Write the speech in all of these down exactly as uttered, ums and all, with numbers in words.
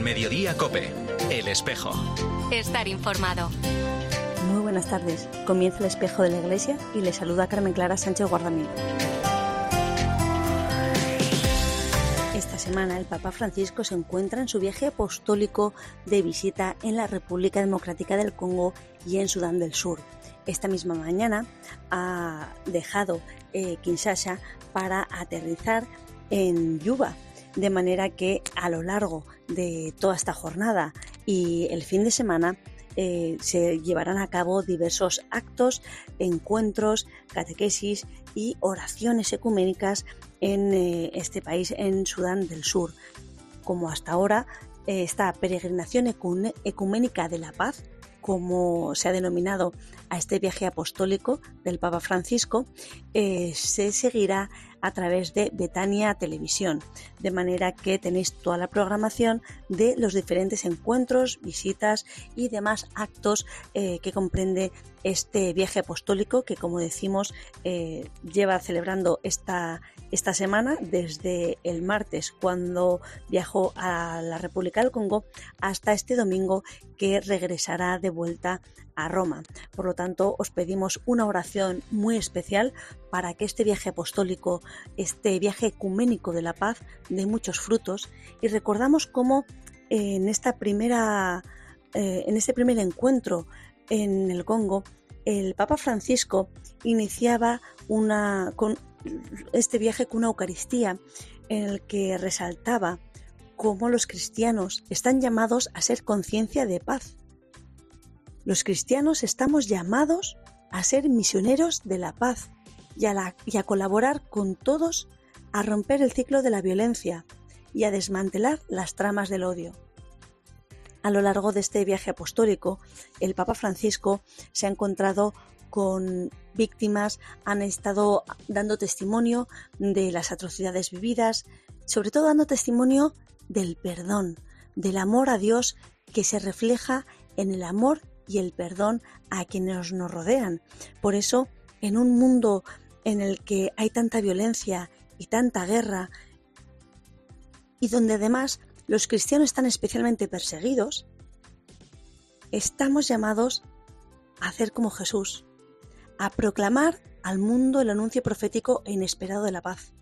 En Mediodía COPE, El Espejo. Estar informado. Muy buenas tardes. Comienza El Espejo de la Iglesia y le saluda Carmen Clara Sánchez Guardamino. Esta semana el Papa Francisco se encuentra en su viaje apostólico de visita en la República Democrática del Congo y en Sudán del Sur. Esta misma mañana ha dejado eh, Kinshasa para aterrizar en Yuba, de manera que a lo largo de toda esta jornada y el fin de semana eh, se llevarán a cabo diversos actos, encuentros, catequesis y oraciones ecuménicas en eh, este país, en Sudán del Sur. Como hasta ahora, eh, esta peregrinación ecumen- ecuménica de la paz, como se ha denominado a este viaje apostólico del Papa Francisco, eh, se seguirá a través de Betania Televisión, de manera que tenéis toda la programación de los diferentes encuentros, visitas y demás actos eh, que comprende este viaje apostólico que, como decimos, eh, lleva celebrando esta, esta semana desde el martes, cuando viajó a la República del Congo, hasta este domingo que regresará de vuelta a Roma. Por lo tanto, os pedimos una oración muy especial para que este viaje apostólico, este viaje ecuménico de la paz, dé muchos frutos, y recordamos cómo en esta primera, eh, en este primer encuentro en el Congo, el Papa Francisco iniciaba una, con este viaje con una Eucaristía en el que resaltaba cómo los cristianos están llamados a ser conciencia de paz. Los cristianos estamos llamados a ser misioneros de la paz y a, la, y a colaborar con todos a romper el ciclo de la violencia y a desmantelar las tramas del odio. A lo largo de este viaje apostólico, el Papa Francisco se ha encontrado con víctimas, han estado dando testimonio de las atrocidades vividas, sobre todo dando testimonio del perdón, del amor a Dios que se refleja en el amor y el perdón a quienes nos rodean. Por eso, en un mundo en el que hay tanta violencia y tanta guerra, y donde además los cristianos están especialmente perseguidos, estamos llamados a hacer como Jesús, a proclamar al mundo el anuncio profético e inesperado de la paz.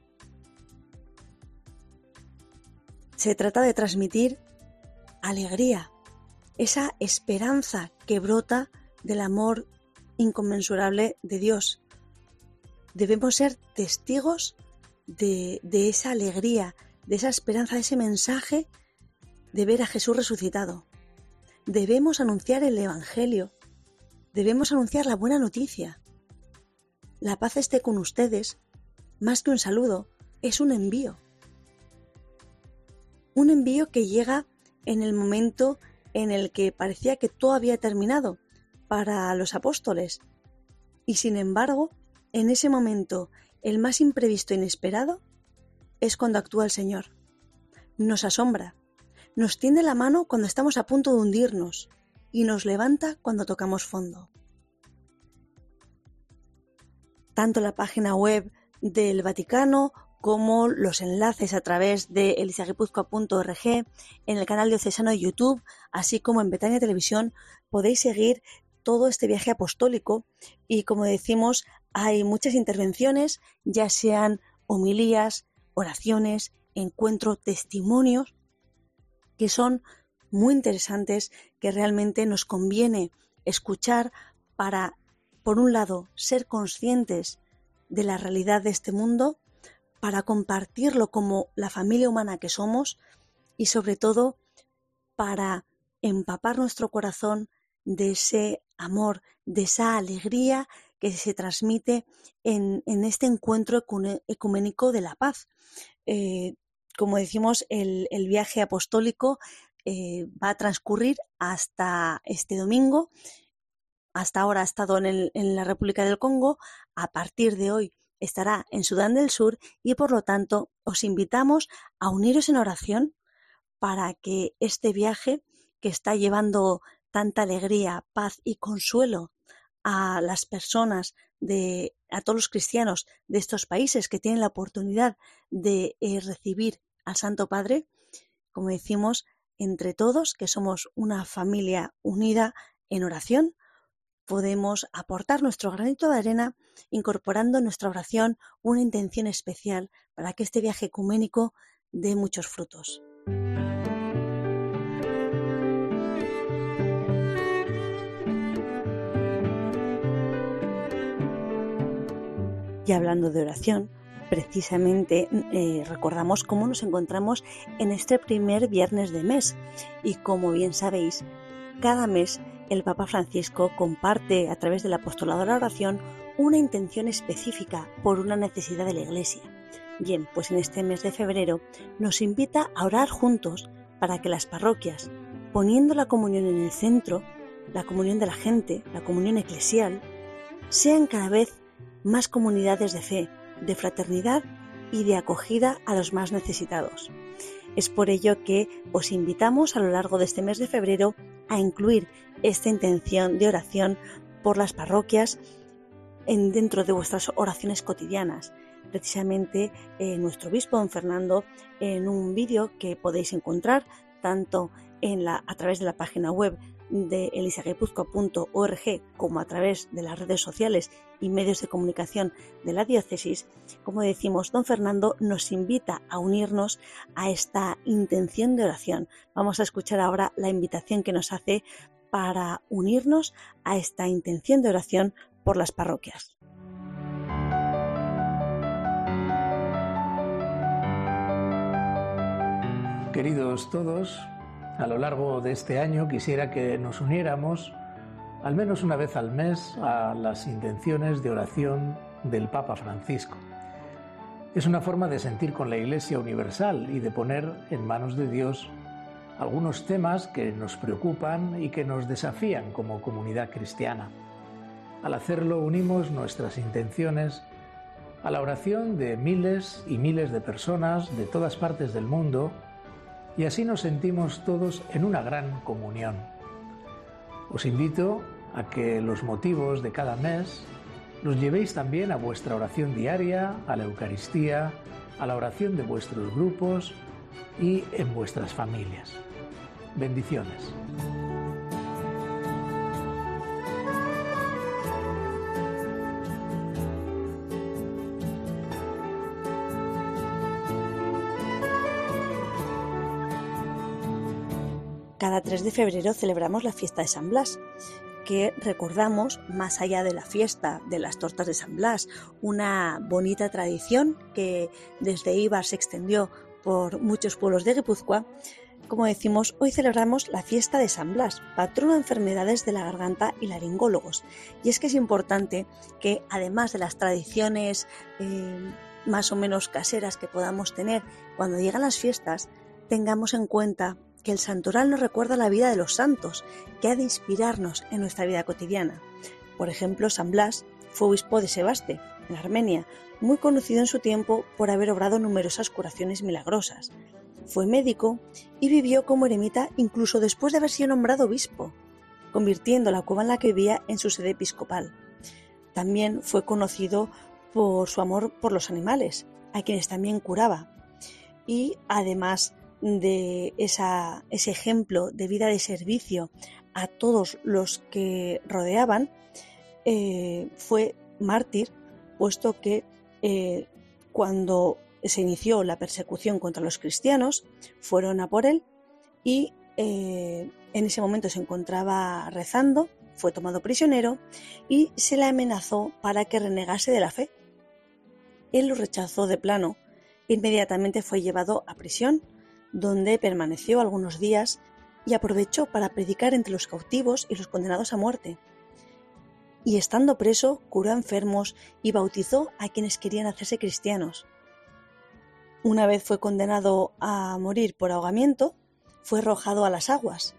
Se trata de transmitir alegría, esa esperanza que brota del amor inconmensurable de Dios. Debemos ser testigos de, de esa alegría, de esa esperanza, de ese mensaje de ver a Jesús resucitado. Debemos anunciar el Evangelio, debemos anunciar la buena noticia. La paz esté con ustedes, más que un saludo, es un envío. Un envío que llega en el momento en el que parecía que todo había terminado para los apóstoles. Y sin embargo, en ese momento, el más imprevisto e inesperado, es cuando actúa el Señor. Nos asombra, nos tiende la mano cuando estamos a punto de hundirnos y nos levanta cuando tocamos fondo. Tanto la página web del Vaticano como los enlaces a través de elisagipuzkoa punto org, en el canal diocesano de YouTube, así como en Betania Televisión, podéis seguir todo este viaje apostólico y, como decimos, hay muchas intervenciones, ya sean homilías, oraciones, encuentros, testimonios, que son muy interesantes, que realmente nos conviene escuchar para, por un lado, ser conscientes de la realidad de este mundo, para compartirlo como la familia humana que somos y, sobre todo, para empapar nuestro corazón de ese amor, de esa alegría que se transmite en, en este encuentro ecuménico de la paz. Eh, como decimos, el, el viaje apostólico eh, va a transcurrir hasta este domingo. Hasta ahora ha estado en, el, en la República del Congo. A partir de hoy estará en Sudán del Sur y, por lo tanto, os invitamos a uniros en oración para que este viaje, que está llevando tanta alegría, paz y consuelo a las personas, de, a todos los cristianos de estos países que tienen la oportunidad de eh, recibir al Santo Padre, como decimos, entre todos, que somos una familia unida en oración, podemos aportar nuestro granito de arena incorporando en nuestra oración una intención especial para que este viaje ecuménico dé muchos frutos. Y hablando de oración, precisamente eh, recordamos cómo nos encontramos en este primer viernes de mes y como bien sabéis, cada mes el Papa Francisco comparte a través del apostolado de la oración una intención específica por una necesidad de la Iglesia. Bien, pues en este mes de febrero nos invita a orar juntos para que las parroquias, poniendo la comunión en el centro, la comunión de la gente, la comunión eclesial, sean cada vez más comunidades de fe, de fraternidad y de acogida a los más necesitados. Es por ello que os invitamos a lo largo de este mes de febrero a incluir esta intención de oración por las parroquias en, dentro de vuestras oraciones cotidianas. Precisamente eh, nuestro obispo don Fernando, en un vídeo que podéis encontrar tanto en la, a través de la página web de elisaguipuzcoa punto org como a través de las redes sociales y medios de comunicación de la diócesis, como decimos, don Fernando nos invita a unirnos a esta intención de oración. Vamos a escuchar ahora la invitación que nos hace para unirnos a esta intención de oración por las parroquias. Queridos todos, a lo largo de este año quisiera que nos uniéramos al menos una vez al mes a las intenciones de oración del Papa Francisco. Es una forma de sentir con la Iglesia universal y de poner en manos de Dios algunos temas que nos preocupan y que nos desafían como comunidad cristiana. Al hacerlo unimos nuestras intenciones a la oración de miles y miles de personas de todas partes del mundo y así nos sentimos todos en una gran comunión. Os invito a que los motivos de cada mes los llevéis también a vuestra oración diaria, a la Eucaristía, a la oración de vuestros grupos y en vuestras familias. Bendiciones. Cada tres de febrero celebramos la fiesta de San Blas, que recordamos más allá de la fiesta de las tortas de San Blas, una bonita tradición que desde Eibar se extendió por muchos pueblos de Guipúzcoa. Como decimos, hoy celebramos la fiesta de San Blas, patrono de enfermedades de la garganta y laringólogos. Y es que es importante que, además de las tradiciones eh, más o menos caseras que podamos tener cuando llegan las fiestas, tengamos en cuenta que el santoral nos recuerda la vida de los santos, que ha de inspirarnos en nuestra vida cotidiana. Por ejemplo, San Blas fue obispo de Sebaste, en Armenia, muy conocido en su tiempo por haber obrado numerosas curaciones milagrosas. Fue médico y vivió como eremita incluso después de haber sido nombrado obispo, convirtiendo la cueva en la que vivía en su sede episcopal. También fue conocido por su amor por los animales, a quienes también curaba. Y además de esa, ese ejemplo de vida de servicio a todos los que rodeaban, eh, fue mártir, puesto que eh, cuando se inició la persecución contra los cristianos, fueron a por él y eh, en ese momento se encontraba rezando, fue tomado prisionero y se le amenazó para que renegase de la fe. Él lo rechazó de plano, inmediatamente fue llevado a prisión, donde permaneció algunos días y aprovechó para predicar entre los cautivos y los condenados a muerte. Y estando preso, curó a enfermos y bautizó a quienes querían hacerse cristianos. Una vez fue condenado a morir por ahogamiento, fue arrojado a las aguas.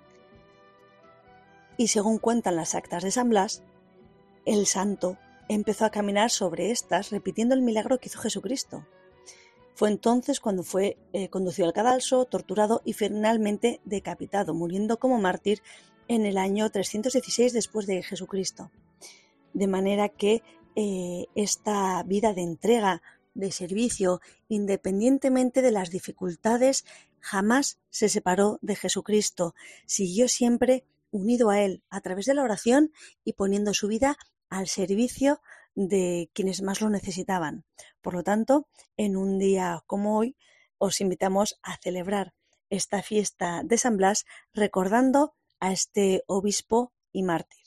Y según cuentan las actas de San Blas, el santo empezó a caminar sobre estas, repitiendo el milagro que hizo Jesucristo. Fue entonces cuando fue eh, conducido al cadalso, torturado y finalmente decapitado, muriendo como mártir en el año trescientos dieciséis después de Jesucristo. De manera que eh, esta vida de entrega de servicio, independientemente de las dificultades, jamás se separó de Jesucristo, siguió siempre unido a Él a través de la oración y poniendo su vida al servicio de quienes más lo necesitaban. Por lo tanto, en un día como hoy, os invitamos a celebrar esta fiesta de San Blas recordando a este obispo y mártir.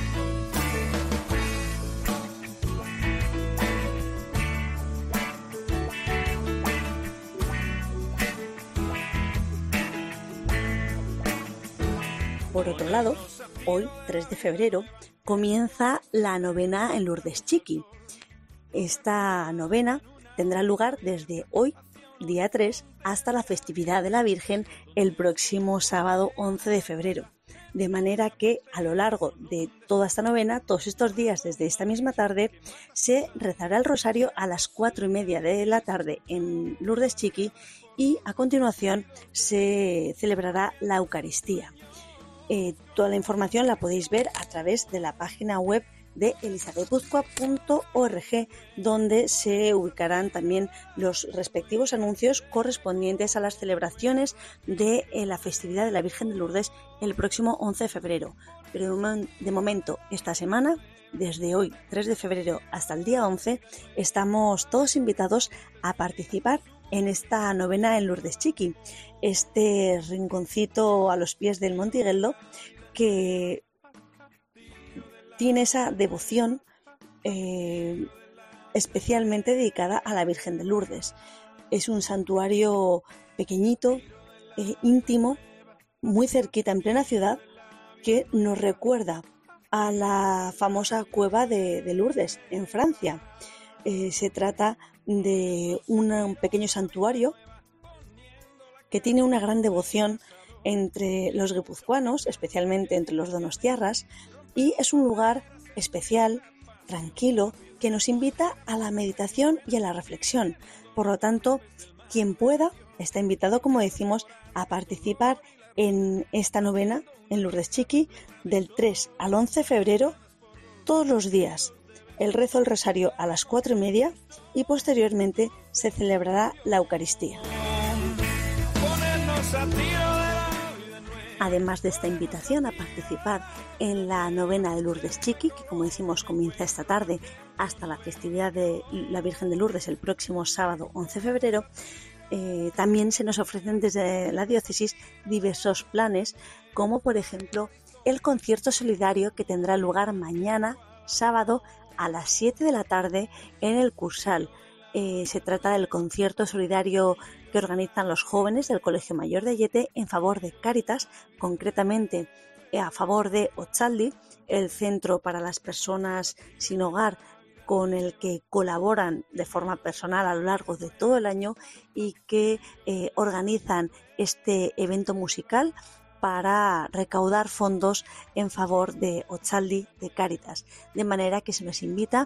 Por otro lado, hoy, tres de febrero, comienza la novena en Lourdes Chiqui. Esta novena tendrá lugar desde hoy, día tres, hasta la festividad de la Virgen el próximo sábado once de febrero. De manera que a lo largo de toda esta novena, todos estos días desde esta misma tarde, se rezará el rosario a las cuatro y media de la tarde en Lourdes Chiqui y a continuación se celebrará la Eucaristía. Eh, toda la información la podéis ver a través de la página web de elisagepuzcoa punto org, donde se ubicarán también los respectivos anuncios correspondientes a las celebraciones de eh, la festividad de la Virgen de Lourdes el próximo once de febrero. Pero de momento, esta semana, desde hoy, tres de febrero, hasta el día once, estamos todos invitados a participar en esta novena en Lourdes Chiqui, este rinconcito a los pies del Montigueldo que tiene esa devoción eh, especialmente dedicada a la Virgen de Lourdes. Es un santuario pequeñito, eh, íntimo, muy cerquita en plena ciudad, que nos recuerda a la famosa cueva de, de Lourdes en Francia. Eh, se trata de una, un pequeño santuario que tiene una gran devoción entre los guipuzcoanos, especialmente entre los donostiarras, y es un lugar especial, tranquilo, que nos invita a la meditación y a la reflexión. Por lo tanto, quien pueda está invitado, como decimos, a participar en esta novena en Lourdes Chiqui del tres al once de febrero, todos los días. El rezo del rosario a las cuatro y media y posteriormente se celebrará la Eucaristía. Además de esta invitación a participar en la novena de Lourdes Chiqui, que como decimos comienza esta tarde hasta la festividad de la Virgen de Lourdes el próximo sábado once de febrero, eh, también se nos ofrecen desde la diócesis diversos planes, como por ejemplo el concierto solidario que tendrá lugar mañana, sábado, a las siete de la tarde en el Cursal. Eh, se trata del concierto solidario que organizan los jóvenes del Colegio Mayor de Ayete en favor de Cáritas, concretamente eh, a favor de Otxaldi, el centro para las personas sin hogar con el que colaboran de forma personal a lo largo de todo el año y que eh, organizan este evento musical para recaudar fondos en favor de Otxaldi, de Cáritas. De manera que se nos invita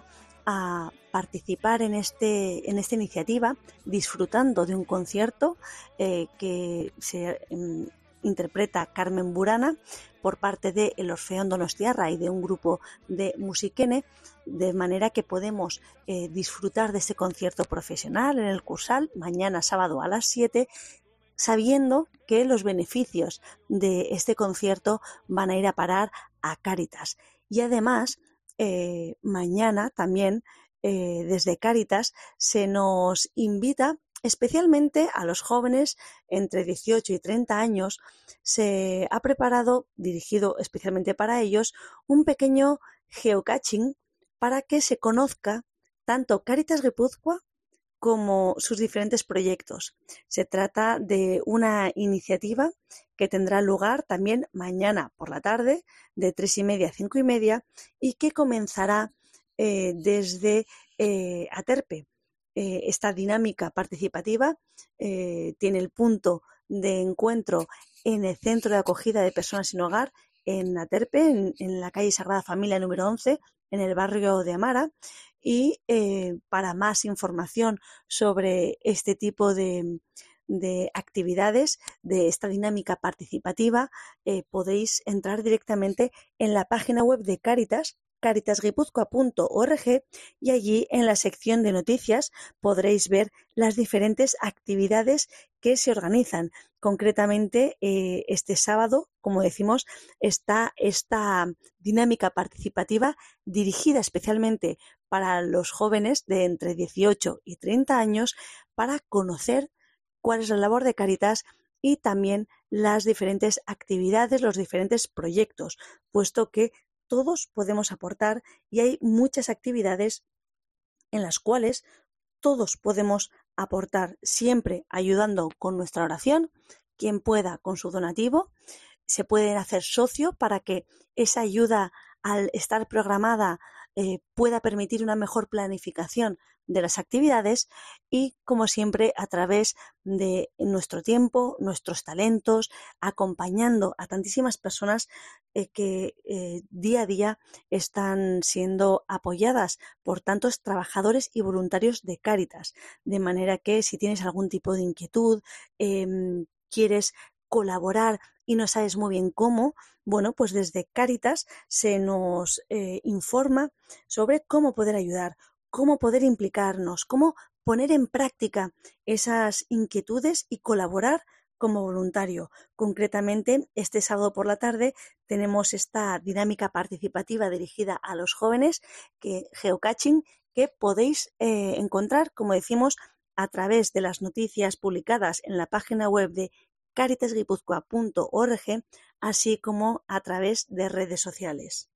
a participar en, este, en esta iniciativa, disfrutando de un concierto eh, que se eh, interpreta Carmen Burana por parte de el Orfeón Donostiarra y de un grupo de musiquene, de manera que podemos eh, disfrutar de este concierto profesional en el Cursal, mañana sábado a las siete, sabiendo que los beneficios de este concierto van a ir a parar a Cáritas. Y además, eh, mañana también eh, desde Cáritas se nos invita especialmente a los jóvenes entre dieciocho y treinta años. Se ha preparado, dirigido especialmente para ellos, un pequeño geocaching para que se conozca tanto Cáritas Guipúzcoa como sus diferentes proyectos. Se trata de una iniciativa que tendrá lugar también mañana por la tarde, de tres y media a cinco y media, y que comenzará eh, desde eh, Aterpe. Eh, esta dinámica participativa eh, tiene el punto de encuentro en el Centro de Acogida de Personas Sin Hogar, en Aterpe, en, en la calle Sagrada Familia número once, en el barrio de Amara. Y eh, para más información sobre este tipo de, de actividades, de esta dinámica participativa, eh, podéis entrar directamente en la página web de Cáritas, caritas guipúzcoa punto org y allí en la sección de noticias podréis ver las diferentes actividades que se organizan. Concretamente, eh, este sábado, como decimos, está esta dinámica participativa dirigida especialmente para los jóvenes de entre dieciocho y treinta años para conocer cuál es la labor de Cáritas y también las diferentes actividades, los diferentes proyectos, puesto que todos podemos aportar y hay muchas actividades en las cuales todos podemos aportar, siempre ayudando con nuestra oración. Quien pueda con su donativo, se puede hacer socio para que esa ayuda, al estar programada, eh, pueda permitir una mejor planificación de las actividades y, como siempre, a través de nuestro tiempo, nuestros talentos, acompañando a tantísimas personas eh, que eh, día a día están siendo apoyadas por tantos trabajadores y voluntarios de Cáritas. De manera que si tienes algún tipo de inquietud, eh, quieres colaborar y no sabes muy bien cómo, bueno, pues desde Cáritas se nos eh, informa sobre cómo poder ayudar, cómo poder implicarnos, cómo poner en práctica esas inquietudes y colaborar como voluntario. Concretamente, este sábado por la tarde tenemos esta dinámica participativa dirigida a los jóvenes, que geocaching, que podéis eh, encontrar, como decimos, a través de las noticias publicadas en la página web de caritas guipúzcoa punto org, así como a través de redes sociales.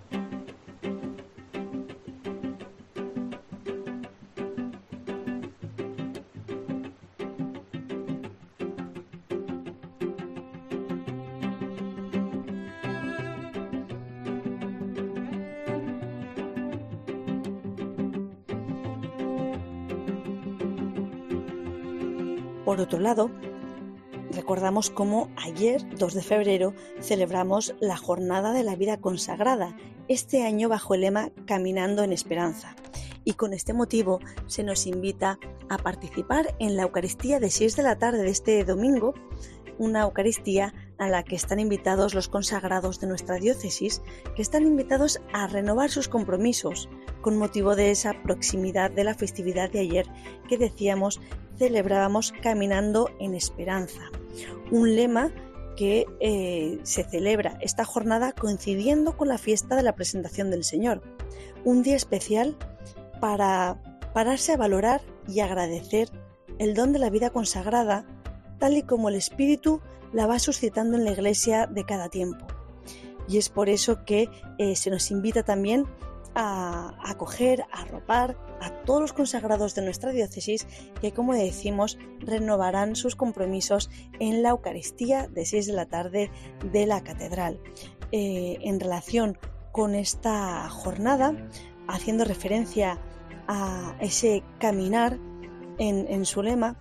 Por otro lado, recordamos cómo ayer, dos de febrero, celebramos la Jornada de la Vida Consagrada, este año bajo el lema Caminando en Esperanza. Y con este motivo se nos invita a participar en la Eucaristía de seis de la tarde de este domingo, una Eucaristía a la que están invitados los consagrados de nuestra diócesis, que están invitados a renovar sus compromisos con motivo de esa proximidad de la festividad de ayer que decíamos celebrábamos Caminando en Esperanza. Un lema que eh, se celebra esta jornada coincidiendo con la fiesta de la presentación del Señor. Un día especial para pararse a valorar y agradecer el don de la vida consagrada, tal y como el Espíritu la va suscitando en la Iglesia de cada tiempo. Y es por eso que eh, se nos invita también a acoger, a arropar a todos los consagrados de nuestra diócesis que, como decimos, renovarán sus compromisos en la Eucaristía de seis de la tarde de la Catedral. Eh, en relación con esta jornada, haciendo referencia a ese caminar en, en su lema,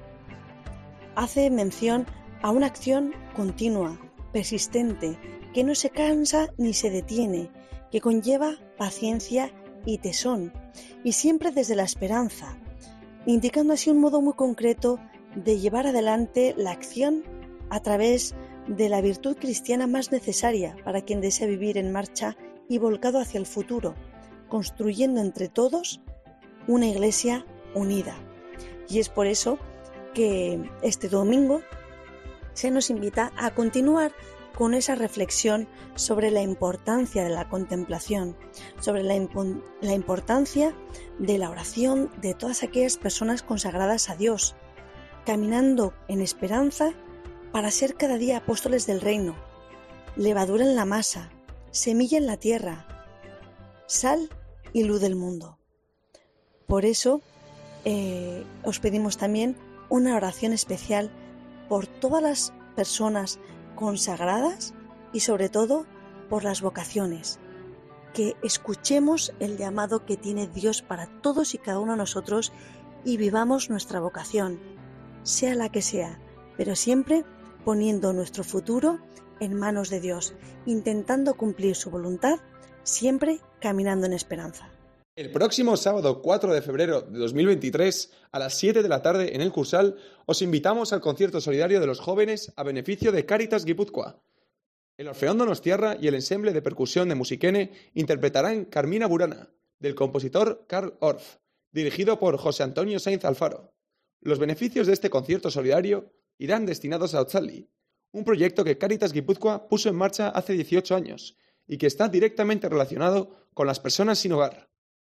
hace mención a una acción continua, persistente, que no se cansa ni se detiene, que conlleva paciencia y tesón, y siempre desde la esperanza, indicando así un modo muy concreto de llevar adelante la acción a través de la virtud cristiana más necesaria para quien desea vivir en marcha y volcado hacia el futuro, construyendo entre todos una Iglesia unida. Y es por eso que este domingo se nos invita a continuar con esa reflexión sobre la importancia de la contemplación, sobre la, impo- la importancia de la oración de todas aquellas personas consagradas a Dios, caminando en esperanza para ser cada día apóstoles del reino, levadura en la masa, semilla en la tierra, sal y luz del mundo. Por eso eh, os pedimos también una oración especial por todas las personas consagradas y sobre todo por las vocaciones, que escuchemos el llamado que tiene Dios para todos y cada uno de nosotros y vivamos nuestra vocación, sea la que sea, pero siempre poniendo nuestro futuro en manos de Dios, intentando cumplir su voluntad, siempre caminando en esperanza. El próximo sábado cuatro de febrero de dos mil veintitrés, a las siete de la tarde en el Cursal, os invitamos al concierto solidario de los jóvenes a beneficio de Cáritas Guipúzcoa. El Orfeón Donostiarra y el ensemble de percusión de Musiquene interpretarán Carmina Burana, del compositor Carl Orff, dirigido por José Antonio Sainz Alfaro. Los beneficios de este concierto solidario irán destinados a Otzaldi, un proyecto que Cáritas Guipúzcoa puso en marcha hace dieciocho años y que está directamente relacionado con las personas sin hogar.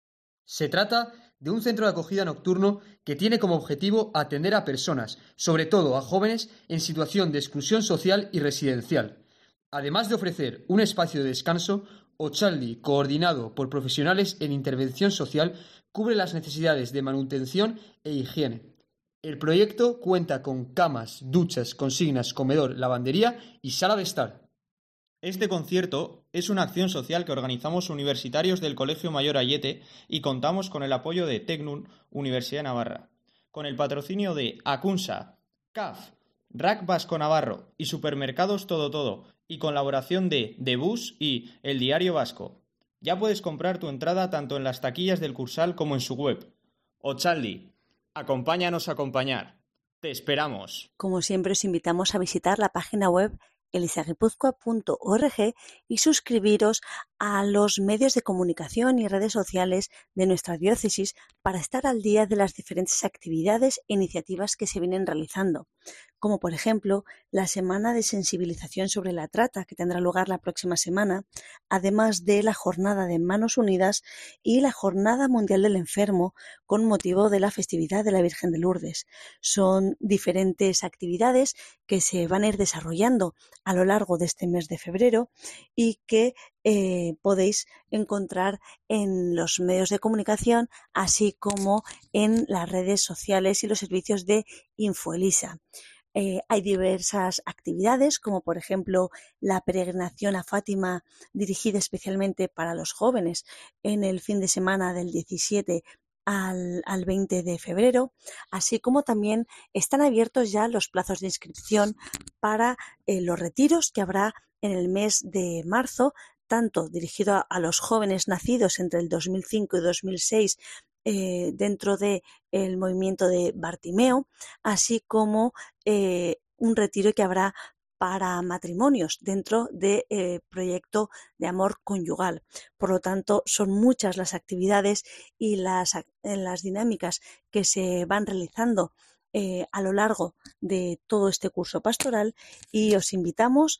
Se trata de un centro de acogida nocturno que tiene como objetivo atender a personas, sobre todo a jóvenes, en situación de exclusión social y residencial. Además de ofrecer un espacio de descanso, Otzaldi, coordinado por profesionales en intervención social, cubre las necesidades de manutención e higiene. El proyecto cuenta con camas, duchas, consignas, comedor, lavandería y sala de estar. Este concierto es una acción social que organizamos universitarios del Colegio Mayor Ayete y contamos con el apoyo de Tecnun, Universidad de Navarra, con el patrocinio de Acunsa, C A F, R A C Vasco Navarro y Supermercados Todo Todo, y colaboración de The Bus y El Diario Vasco. Ya puedes comprar tu entrada tanto en las taquillas del Cursal como en su web. Otzaldi, acompáñanos a acompañar. Te esperamos. Como siempre, os invitamos a visitar la página web elizagipuzkoa punto org y suscribiros a los medios de comunicación y redes sociales de nuestra diócesis para estar al día de las diferentes actividades e iniciativas que se vienen realizando, como por ejemplo la Semana de Sensibilización sobre la Trata, que tendrá lugar la próxima semana, además de la Jornada de Manos Unidas y la Jornada Mundial del Enfermo con motivo de la festividad de la Virgen de Lourdes. Son diferentes actividades que se van a ir desarrollando a lo largo de este mes de febrero y que eh, podéis encontrar en los medios de comunicación, así como en las redes sociales y los servicios de InfoElisa. Eh, hay diversas actividades, como por ejemplo la peregrinación a Fátima, dirigida especialmente para los jóvenes en el fin de semana del diecisiete al, al veinte de febrero, así como también están abiertos ya los plazos de inscripción para eh, los retiros que habrá en el mes de marzo, tanto dirigido a, a los jóvenes nacidos entre el dos mil cinco y dos mil seis eh, dentro del movimiento de Bartimeo, así como eh, un retiro que habrá para matrimonios dentro del eh, proyecto de amor conyugal. Por lo tanto, son muchas las actividades y las, las dinámicas que se van realizando eh, a lo largo de todo este curso pastoral y os invitamos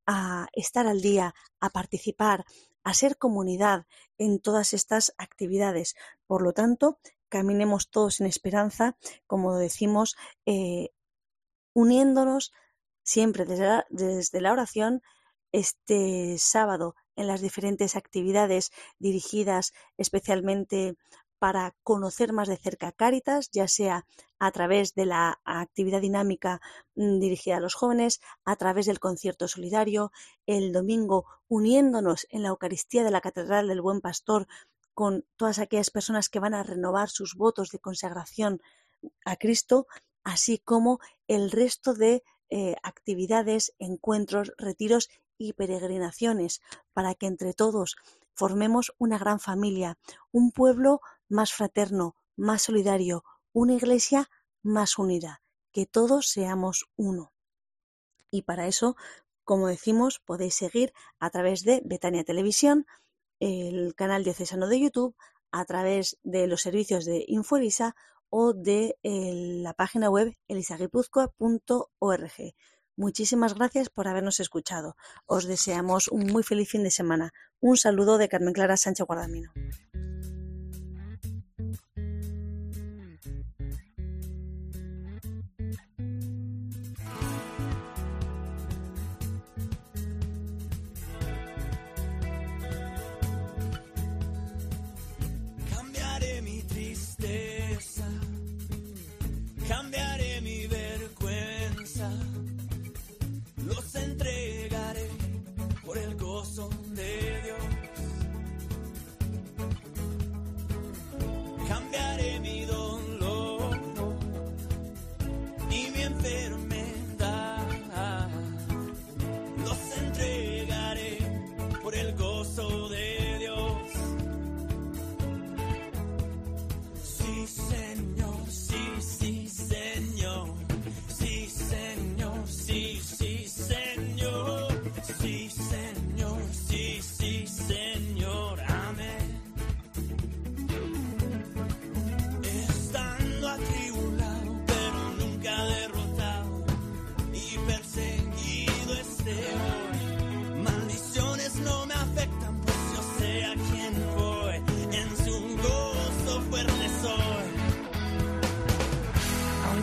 a estar al día, a participar, a ser comunidad en todas estas actividades. Por lo tanto, caminemos todos en esperanza, como decimos, eh, uniéndonos siempre desde la, desde la oración. Este sábado en las diferentes actividades dirigidas especialmente para conocer más de cerca Cáritas, ya sea a través de la actividad dinámica mmm, dirigida a los jóvenes, a través del concierto solidario, el domingo uniéndonos en la Eucaristía de la Catedral del Buen Pastor con todas aquellas personas que van a renovar sus votos de consagración a Cristo, así como el resto de eh, actividades, encuentros, retiros y peregrinaciones, para que entre todos formemos una gran familia, un pueblo más fraterno, más solidario, una iglesia más unida, que todos seamos uno. Y para eso, como decimos, podéis seguir a través de Betania Televisión, el canal diocesano de YouTube, a través de los servicios de InfoElisa o de el, la página web elizagipuzkoa punto org. Muchísimas gracias por habernos escuchado. Os deseamos un muy feliz fin de semana. Un saludo de Carmen Clara Sánchez Guardamino. Cambiaré mi tristeza, cambiaré mi vergüenza, los entregaré por el gozo de Dios. Cambiaré mi dolor y mi enfermedad, los entregaré por el gozo de Dios. Sí, Señor, sí, sí, Señor, sí, Señor, sí, sí, Señor, sí,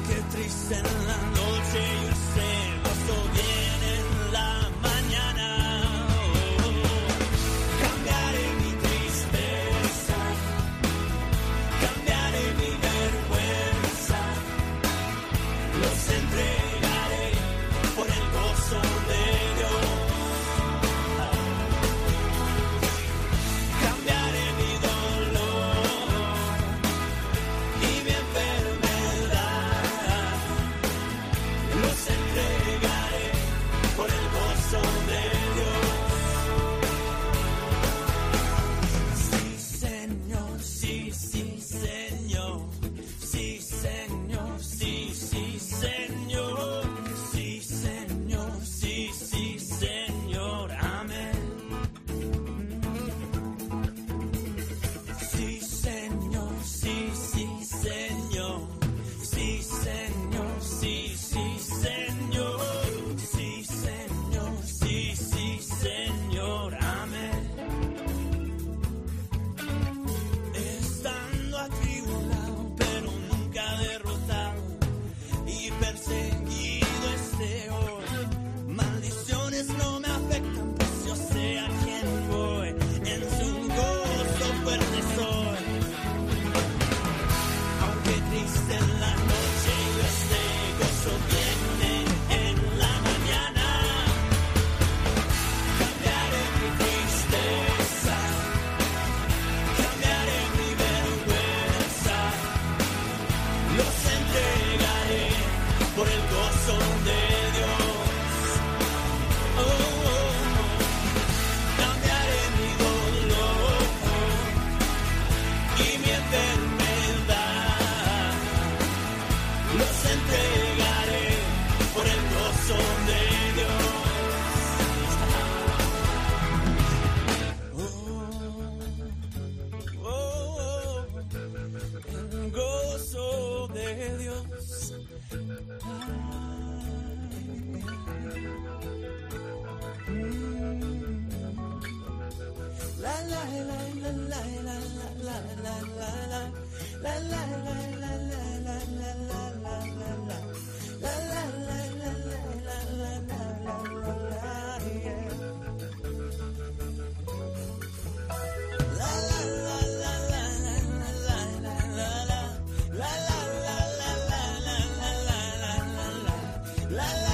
La la